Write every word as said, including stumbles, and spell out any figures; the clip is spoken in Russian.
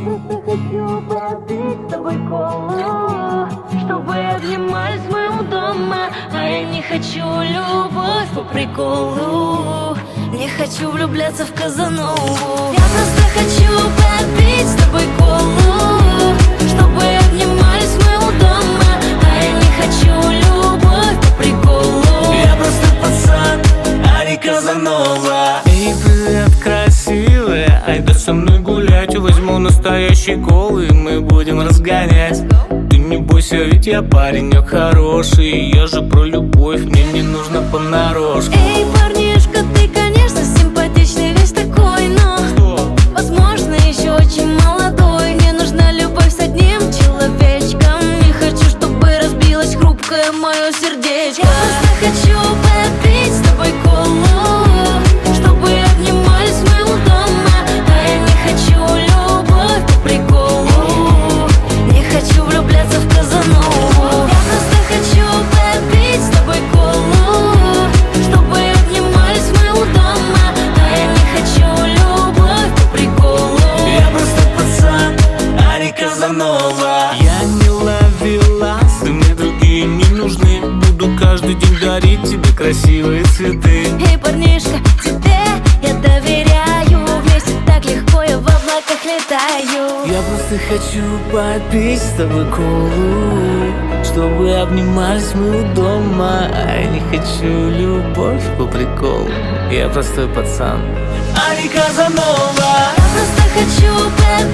просто хочу попить с тобой колу, чтобы обнимались в моем доме. А я не хочу любовь по приколу, не хочу влюбляться в Казанову. Я просто хочу попить с тобой колу, чтобы обнимались в моем доме. А я не хочу любовь по приколу. Я просто пацан, а не Казанова. Эй, привет, красивая, айда со мной гулять. Возьму настоящий кол и мы будем разгонять. Ты не бойся, ведь я паренек хороший. Я же про любовь, мне не нужно понарошку. Эй, парнишка, ты, конечно, симпатичный, весь такой, но Что? возможно, еще очень молодой. Мне нужна любовь с одним человечком. Не хочу, чтобы разбилось хрупкое мое сердечко. Я просто хочу попить с тобой колу, чтобы обнимались в моем доме. А я не хочу любовь по приколу, не хочу влюбляться в Казанову. Я просто хочу попить с тобой колу, чтобы обнимались в моем доме. А я не хочу любовь по приколу. Я просто пацан, а не Казанова. Я не ловелас, ты мне другие не нужны. Буду каждый день дарить тебе красивые цветы. Эй, парнишка, тебе я доверяю. Вместе так легко я в облаках летаю. Я просто хочу попить с тобой колу, чтобы обнимались мы у дома. А я не хочу любовь по приколу. Я простой пацан, а не Казанова. Я просто хочу попить